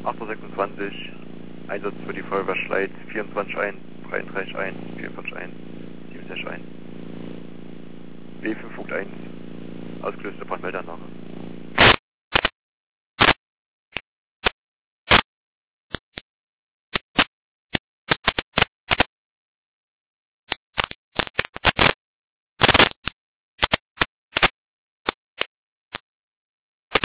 8:26 Uhr, Einsatz für die Feuerwehr Schleiz, 24.1, 33.1, 44.1, 67.1. B5.1, ausgelöste Brandmeldeanlage.